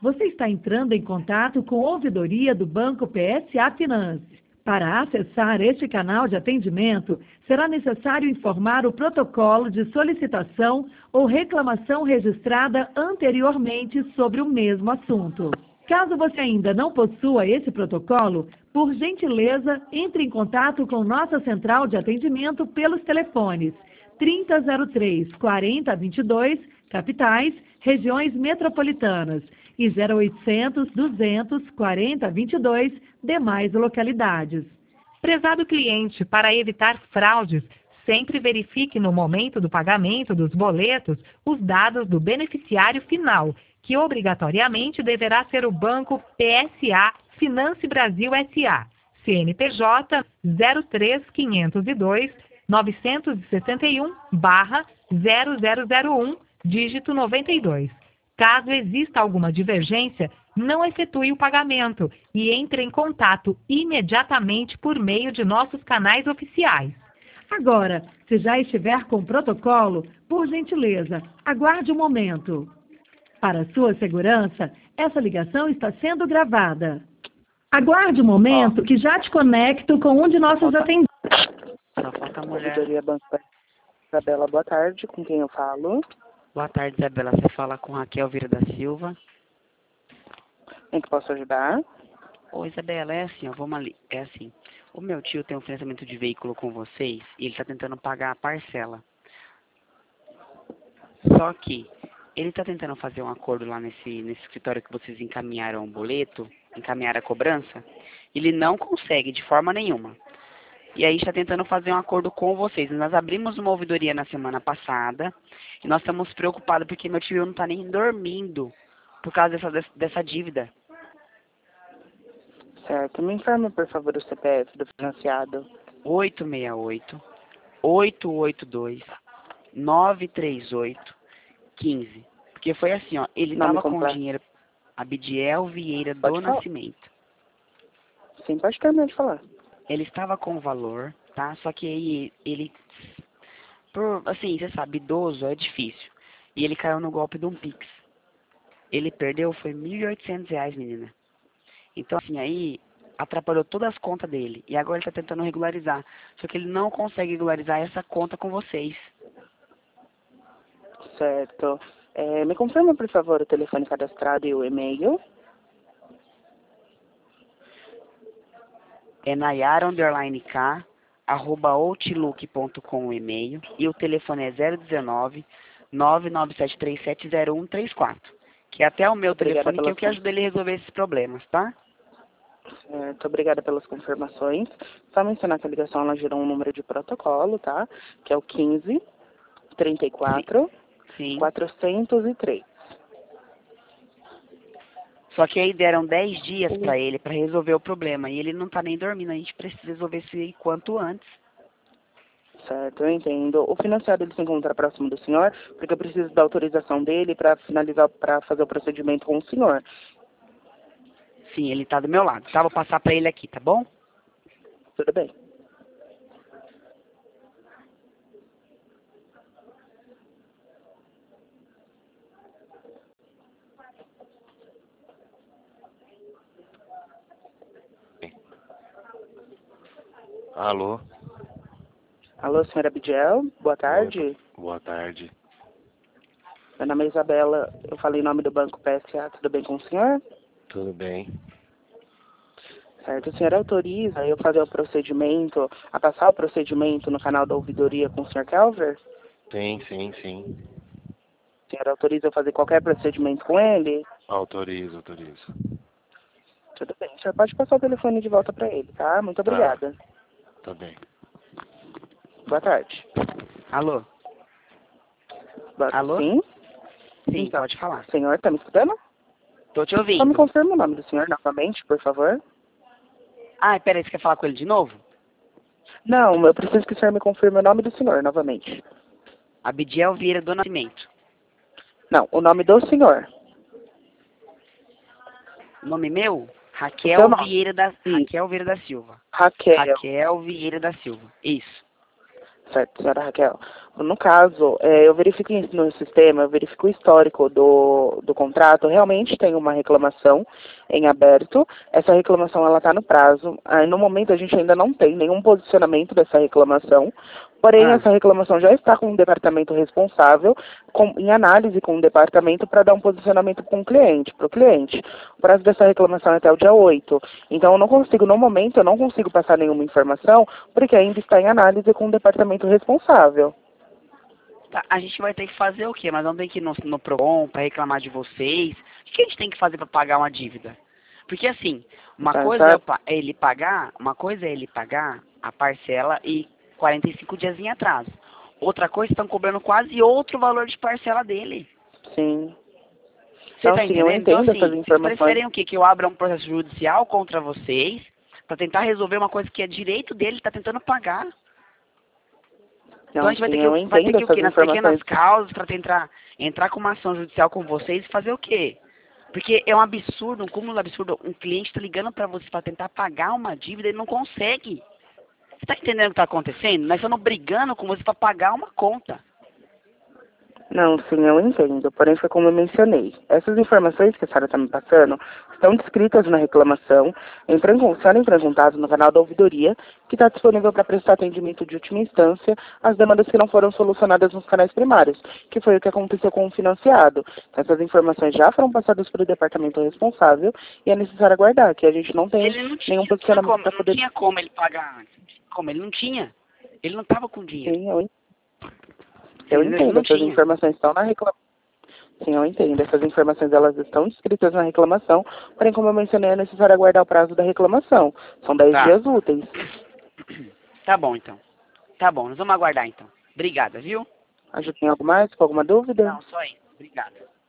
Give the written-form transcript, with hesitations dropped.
Você está entrando em contato com a ouvidoria do Banco PSA Finance. Para acessar este canal de atendimento, será necessário informar o protocolo de solicitação ou reclamação registrada anteriormente sobre o mesmo assunto. Caso você ainda não possua esse protocolo, por gentileza, entre em contato com nossa central de atendimento pelos telefones 3003-4022, capitais, regiões metropolitanas, e 0800-200-4022, demais localidades. Prezado cliente, para evitar fraudes, sempre verifique no momento do pagamento dos boletos os dados do beneficiário final, que obrigatoriamente deverá ser o Banco PSA Finance Brasil S.A., CNPJ 03502 961/0001, dígito 92. Caso exista alguma divergência, não efetue o pagamento e entre em contato imediatamente por meio de nossos canais oficiais. Agora, se já estiver com o protocolo, por gentileza, aguarde um momento. Para sua segurança, essa ligação está sendo gravada. Aguarde um momento que já te conecto com um de nossos atendentes. Só falta a mulher. Isabela, boa tarde. Com quem eu falo? Boa tarde, Isabela. Você fala com Raquel Vieira da Silva. Em que posso ajudar? Ô, Isabela, é assim, ó, vamos ali. É assim, o meu tio tem um financiamento de veículo com vocês e ele está tentando pagar a parcela. Só que ele está tentando fazer um acordo lá nesse escritório que vocês encaminharam o boleto, encaminharam a cobrança. Ele não consegue de forma nenhuma. E aí está tentando fazer um acordo com vocês. Nós abrimos uma ouvidoria na semana passada e nós estamos preocupados porque meu tio não está nem dormindo por causa dessa dívida. Certo. Me informe, por favor, o CPF do financiado. 868-882-938-15. Porque foi assim, ó, ele estava com o dinheiro... Abidiel Vieira do Nascimento. Sim, pode terminar de falar. Ele estava com o valor, tá? Só que aí ele... assim, você sabe, idoso é difícil. E ele caiu no golpe de um Pix. Ele perdeu, foi R$1.800, menina. Então, assim, aí atrapalhou todas as contas dele. E agora ele está tentando regularizar. Só que ele não consegue regularizar essa conta com vocês. Certo. Me confirma, por favor, o telefone cadastrado e o e-mail. É nayara_k@outlook.com o e-mail. E o telefone é 019-997370134. Que é até o meu telefone, que eu que ajudo ele a resolver esses problemas, tá? Certo, obrigada pelas confirmações. Só mencionar que a ligação ela gerou um número de protocolo, tá? Que é o 15 34 Sim. 403. Só que aí deram 10 dias para ele, para resolver o problema. E ele não tá nem dormindo. A gente precisa resolver isso aí quanto antes. Certo, eu entendo. O financiado ele se encontra próximo do senhor, porque eu preciso da autorização dele para finalizar, para fazer o procedimento com o senhor. Sim, ele tá do meu lado. Tá, vou passar para ele aqui, tá bom? Tudo bem. Alô? Alô, senhora Abidiel, boa tarde. Boa tarde. Meu nome é Isabela, eu falei em nome do Banco PSA, tudo bem com o senhor? Tudo bem. Certo, o senhor autoriza eu fazer o procedimento, a passar o procedimento no canal da ouvidoria com o senhor Kelver? Sim. O senhor autoriza eu fazer qualquer procedimento com ele? Autorizo. Tudo bem, o senhor pode passar o telefone de volta para ele, tá? Muito obrigada. Tá bem. Boa tarde. Alô? Alô? Sim? Sim, Então, pode falar. Senhor, tá me escutando? Tô te Só me ouvindo. confirma o nome do senhor novamente, por favor. Ah, peraí, você quer falar com ele de novo? Não, eu preciso que o senhor me confirme o nome do senhor novamente. Abidiel Vieira do Nascimento. Não, o nome do senhor. Nome meu? Raquel Vieira da Silva. Raquel. Raquel Vieira da Silva. Isso. Certo, senhora Raquel. No caso, eu verifico isso no sistema, eu verifico o histórico do contrato, realmente tem uma reclamação em aberto, essa reclamação ela está no prazo, no momento a gente ainda não tem nenhum posicionamento dessa reclamação, porém essa reclamação já está com o departamento responsável, em análise com o departamento para dar um posicionamento para o cliente. O prazo dessa reclamação é até o dia 8, então eu não consigo, no momento, eu não consigo passar nenhuma informação, porque ainda está em análise com o departamento responsável. Tá, a gente vai ter que fazer o quê? Mas não tem que ir no PROCON para reclamar de vocês? O que a gente tem que fazer para pagar uma dívida? Porque assim, uma coisa é ele pagar a parcela e 45 dias em atraso. Outra coisa, estão cobrando quase outro valor de parcela dele. Sim. Você tá entendendo? Eu entendo então, assim, essas informações. Vocês preferem o quê? Que eu abra um processo judicial contra vocês para tentar resolver uma coisa que é direito dele, está tentando pagar. Então a gente vai ter que ir o quê? Nas pequenas causas para tentar entrar com uma ação judicial com vocês e fazer o quê? Porque é um absurdo, um cúmulo absurdo. Um cliente está ligando para você para tentar pagar uma dívida e ele não consegue. Você está entendendo o que está acontecendo? Nós estamos brigando com você para pagar uma conta. Não, sim, eu entendo. Porém, foi como eu mencionei. Essas informações que a senhora está me passando estão descritas na reclamação. A senhora entra em contato no canal da ouvidoria, que está disponível para prestar atendimento de última instância às demandas que não foram solucionadas nos canais primários, que foi o que aconteceu com o financiado. Essas informações já foram passadas para o departamento responsável e é necessário aguardar, que a gente não tem nenhum posicionamento para poder... Não tinha como ele pagar antes. Como? Ele não tinha. Ele não estava com dinheiro. Sim, eu entendo, essas informações estão na reclamação. Sim, eu entendo. Essas informações elas estão escritas na reclamação, porém, como eu mencionei, é necessário aguardar o prazo da reclamação. São 10 dias úteis. Tá bom, então. Tá bom, nós vamos aguardar, então. Obrigada, viu? Tem algo mais? Com alguma dúvida? Não, só isso. Obrigada.